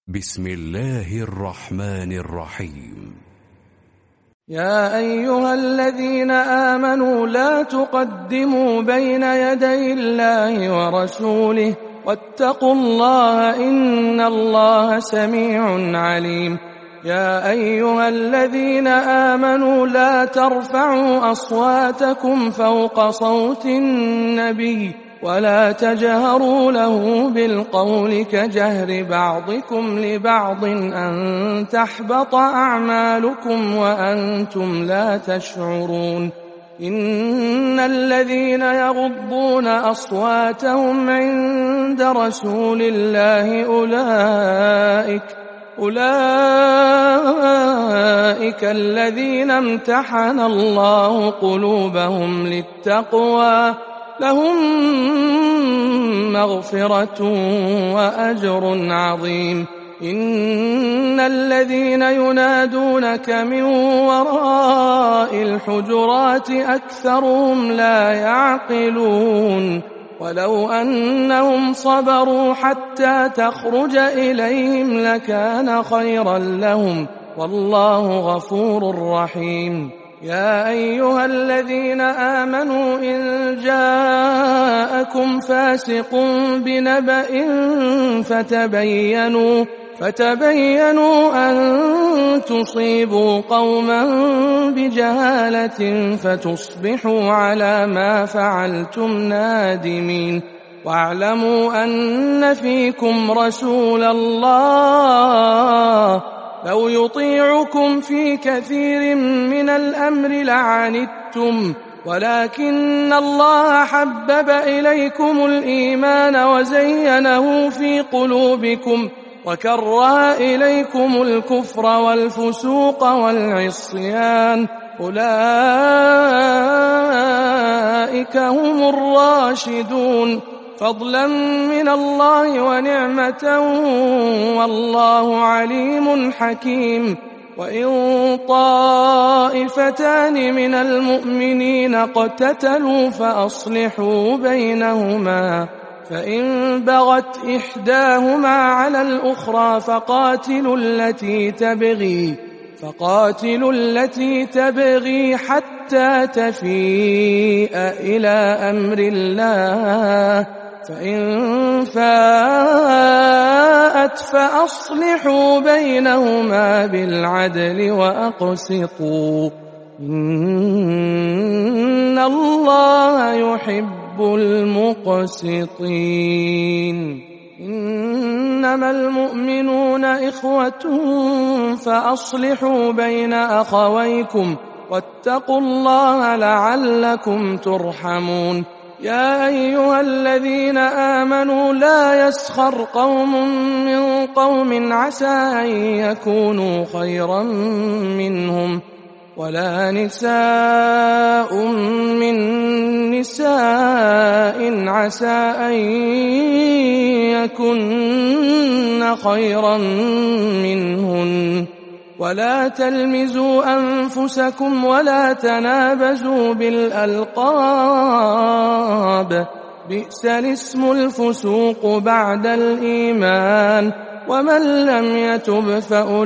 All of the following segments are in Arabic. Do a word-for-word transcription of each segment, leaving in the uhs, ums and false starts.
بسم الله الرحمن الرحيم. يا أيها الذين آمنوا لا تقدموا بين يدي الله ورسوله واتقوا الله إن الله سميع عليم. يا أيها الذين آمنوا لا ترفعوا أصواتكم فوق صوت النبي ولا تجهروا له بالقول كجهر بعضكم لبعض أن تحبط أعمالكم وأنتم لا تشعرون. إن الذين يغضون أصواتهم عند رسول الله أولئك أولئك الذين امتحن الله قلوبهم للتقوى لهم مغفرة وأجر عظيم. إن الذين ينادونك من وراء الحجرات أكثرهم لا يعقلون. ولو أنهم صبروا حتى تخرج إليهم لكان خيرا لهم والله غفور رحيم. يا أيها الذين آمنوا إن جاءكم فاسق بنبأ فتبينوا فتبينوا أن تصيبوا قوما بجهالة فتصبحوا على ما فعلتم نادمين. واعلموا أن فيكم رسول الله لو يطيعكم في كثير من الأمر لعنتم ولكن الله حبب إليكم الإيمان وزينه في قلوبكم وكره إليكم الكفر والفسوق والعصيان أولئك هم الراشدون فضلا من الله ونعمة والله عليم حكيم. وإن طائفتان من المؤمنين اقتتلوا فأصلحوا بينهما فإن بغت إحداهما على الأخرى فقاتلوا التي تبغي فقاتلوا التي تبغي حتى تفيء إلى أمر الله فإن فاءت فأصلحوا بينهما بالعدل وأقسطوا إن الله يحب المقسطين. إنما المؤمنون إخوة فأصلحوا بين أخويكم واتقوا الله لعلكم ترحمون. يا أيها الذين آمنوا لا يسخر قوم من قوم عسى أن يكونوا خيرا منهم ولا نساء من نساء عسى أن يكن خيرا منهن ولا تلمزوا أنفسكم ولا تنابزوا بالألقاب بئس الاسم الفسوق بعد الإيمان ومن لم يتب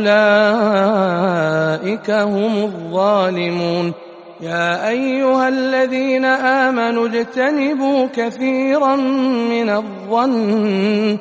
فأولئك هم الظالمون. يا أيها الذين آمنوا اجتنبوا كثيرا من الظن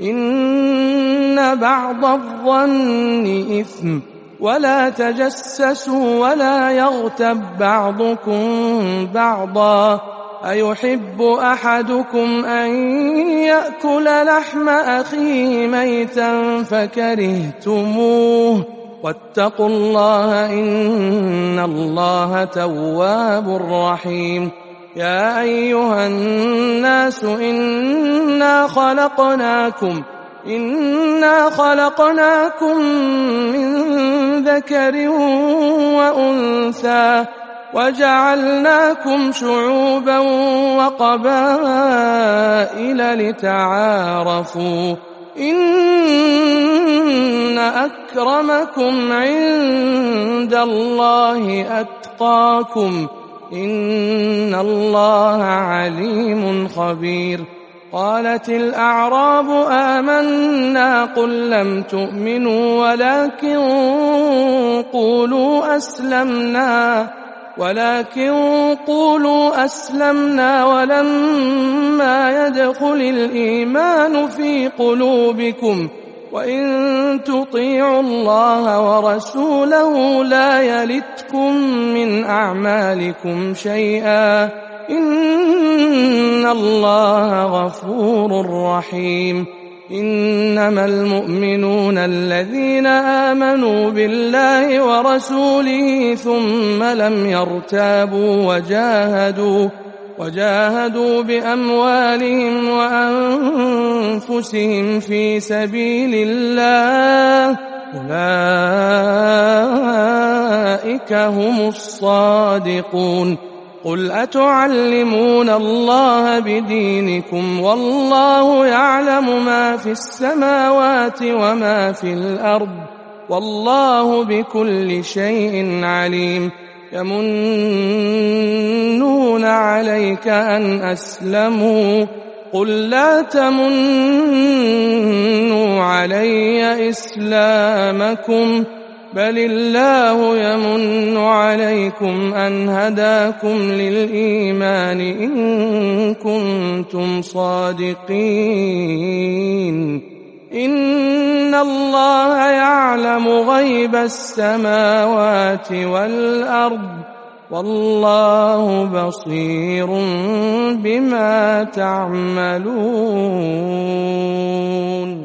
إن بعض الظن إثم ولا تجسسوا ولا يغتب بعضكم بعضا أيحب أحدكم أن يأكل لحم أخيه ميتا فكرهتموه واتقوا الله إن الله تواب رحيم. يا أيها الناس إنا خلقناكم إنا خلقناكم من ذكر وأنثى وجعلناكم شعوبا وقبائل لتعارفوا إن أكرمكم عند الله أتقاكم إن الله عليم خبير. قالت الأعراب آمنا قل لم تؤمنوا ولكن قولوا أسلمنا ولكن قولوا أسلمنا ولما يدخل الإيمان في قلوبكم وإن تطيعوا الله ورسوله لا يلتكم من أعمالكم شيئا إن الله غفور رحيم إنما المؤمنون الذين آمنوا بالله ورسوله ثم لم يرتابوا وجاهدوا وجاهدوا بأموالهم وأنفسهم في سبيل الله أولئك هم الصادقون قل أتعلمون الله بدينكم والله يعلم ما في السماوات وما في الأرض والله بكل شيء عليم يمنون عليك أن أسلموا قل لا تمنوا علي إسلامكم بل الله يمن عليكم أن هداكم للإيمان إن كنتم صادقين إن الله يعلم غيب السماوات والأرض والله بصير بما تعملون.